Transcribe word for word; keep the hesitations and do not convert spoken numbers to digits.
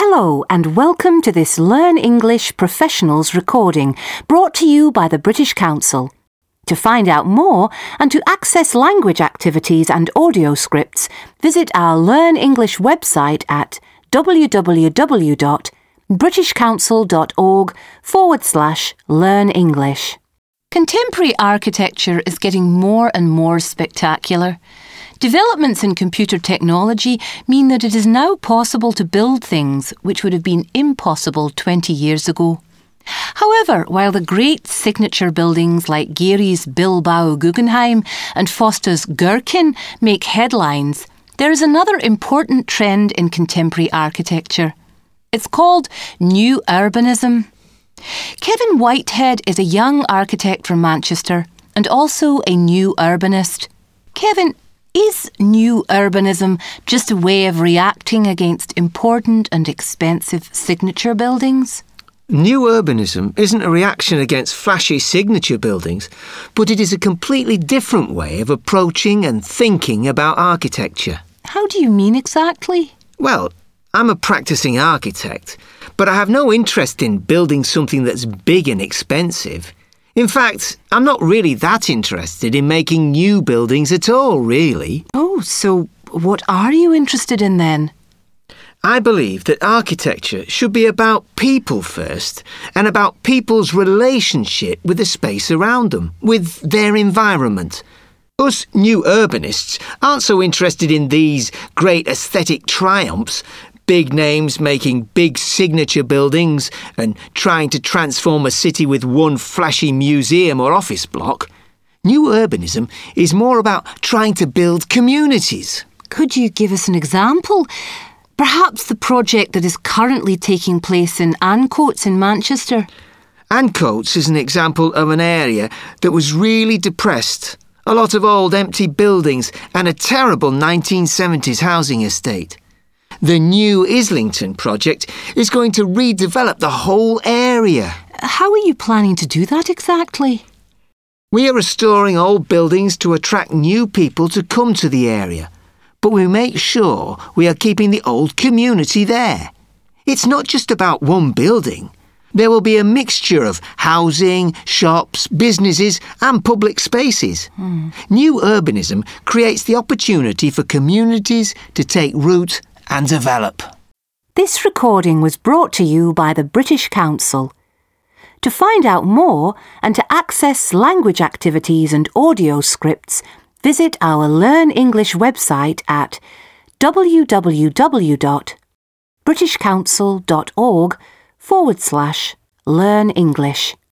Hello and welcome to this Learn English Professionals recording brought to you by the British Council. To find out more and to access language activities and audio scripts, visit our Learn English website at www.britishcouncil.org forward slash learn English. Contemporary architecture is getting more and more spectacular. Developments in computer technology mean that it is now possible to build things which would have been impossible twenty years ago. However, while the great signature buildings like Gehi's Bilbao Guggenheim and Fosta's Gherkin make headlines, there is another important trend in contemporary architecture. It's called New Urbanism. Kevin Whitehead is a young architect from Manchester and also a new urbanist. Kevin, is new urbanism just a way of reacting against important and expensive signature buildings? New urbanism isn't a reaction against flashy signature buildings, but it is a completely different way of approaching and thinking about architecture. How do you mean exactly? Well, I'm a practicing architect, but I have no interest in building something that's big and expensive. In fact, I'm not really that interested in making new buildings at all, really. Oh, so what are you interested in then? I believe that architecture should be about people first, and about people's relationship with the space around them, with their environment. Us new urbanists aren't so interested in these great aesthetic triumphs, big names making big signature buildings and trying to transform a city with one flashy museum or office block. New urbanism is more about trying to build communities. Could you give us an example? Perhaps the project that is currently taking place in Ancoats in Manchester. Ancoats is an example of an area that was really depressed. A lot of old empty buildings and a terrible nineteen seventies housing estate. The new Islington project is going to redevelop the whole area. How are you planning to do that exactly? We are restoring old buildings to attract new people to come to the area, but we make sure we are keeping the old community there. It's not just about one building. There will be a mixture of housing, shops, businesses and public spaces. Hmm. New urbanism creates the opportunity for communities to take root and develop. This recording was brought to you by the British Council. To find out more and to access language activities and audio scripts, visit our Learn English website at www.britishcouncil.org forward slash learn English.